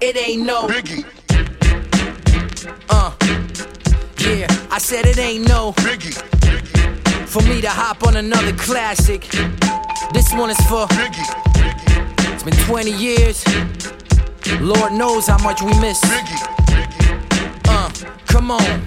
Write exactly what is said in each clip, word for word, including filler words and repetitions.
it ain't no Biggie. Uh, yeah, I said it ain't no Biggie. for me to hop on another classic. This one is for Biggie. It's been twenty years. Lord knows how much we miss. Biggie. Uh, come on.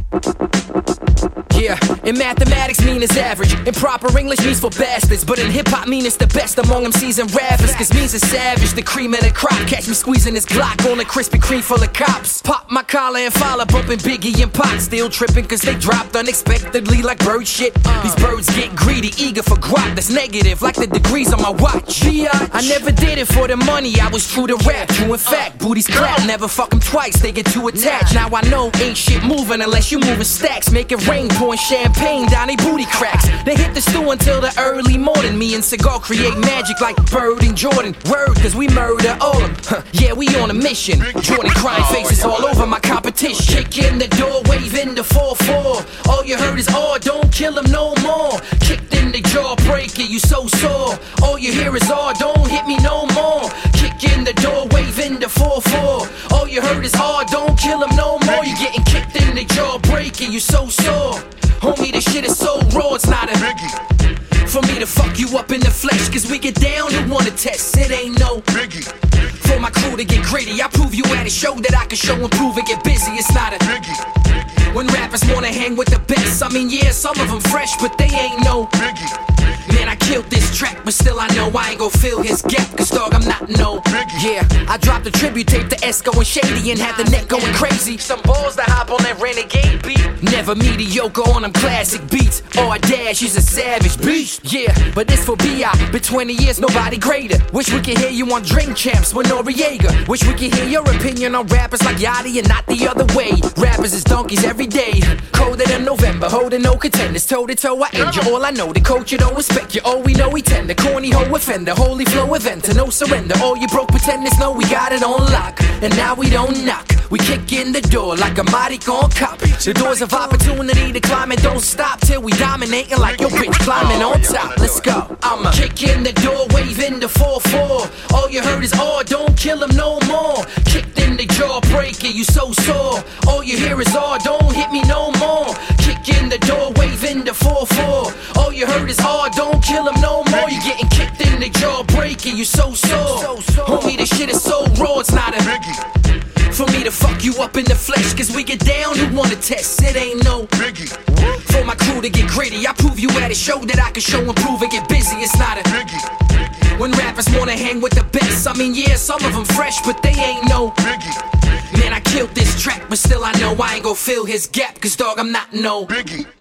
Yeah, in mathematics mean is average. In proper English means for bastards. But in hip-hop mean it's the best among M Cs and rappers. Cause means is savage, the cream of the crop. Catch me squeezing this Glock on a Krispy Kreme full of cops. Pop my collar and follow, bumping Biggie and Pac. Still tripping cause they dropped unexpectedly like bird shit. These birds get greedy, eager for guap. That's negative, like the degrees on my watch. I never did it for the money, I was true to rap. True in fact, booties clap, never fuck them twice, they get too attached. Now I know ain't shit moving unless you moving stacks. Make it rain, pouring champagne down they booty cracks. They hit the stew until the early morning. Me and Cigar create magic like Bird and Jordan. Word, cause we murder all them. Huh, yeah, we on a mission. Jordan crying faces all over my competition. Kick in the door, waving the four four. All you heard is, oh, don't kill him no more. Kicked in the jaw, break it, you so sore. All you hear is, oh, don't hit me no more. Kick in the door, waving the four four. All you heard is, oh, don't kill him no more. You getting kicked in the jaw, break it, you so sore. Homie, this shit is so raw, it's not a Biggie. for me to fuck you up in the flesh. Cause we get down and wanna test, it ain't no Biggie. for my crew to get gritty. I prove you at a show that I can show and prove and get busy. It's not a Biggie. when rappers wanna hang with the best. I mean, yeah, some of them fresh, but they ain't no Biggie. man, I killed this track, but still I know I ain't gon' fill his gap. Cause dog, I'm not no yeah, I dropped a tribute tape to Esco and Shady and had the net going crazy. Some balls that hop on that renegade beat. Never mediocre on them classic beats. Oh, I dash, he's a savage beast. Yeah, but this for B I Been twenty years, nobody greater. Wish we could hear you on Drink Champs with Noriega. Wish we could hear your opinion on rappers like Yachty and not the other way. Rappers is donkeys every day. Colder than November, holding no contenders. Toe to toe, I end you. All I know, the coach you don't respect you. All we know, we tend the corny hoe offender. Holy flow event to no surrender. All you broke pretenders know we got it on lock. And now we don't knock. We kick in the door like a mighty gon' copy. The doors of opportunity to climb and don't stop till we dominating like your bitch climbing on top. Let's go. I'ma kick in the door, waving the four four. All you heard is, oh, don't kill him no more. Kicked in the jaw, break it, you so sore. All you hear is, oh, don't hit me no more. Kick in the door, waving the four four. All you heard is, oh, don't kill him no more. You getting kicked in the jaw, break it, you so sore. Homie, this shit is so raw, it's not a Biggie. for me to fuck you up in the flesh. Cause we get down, who wanna test, it ain't no Biggie. for my crew to get gritty. I prove you at a show that I can show and prove and get busy. It's not a Biggie. when rappers wanna hang with the best. I mean, yeah, some of them fresh, but they ain't no Biggie. man, I killed this track, but still I know I ain't gon' fill his gap. Cause dog, I'm not no Biggie.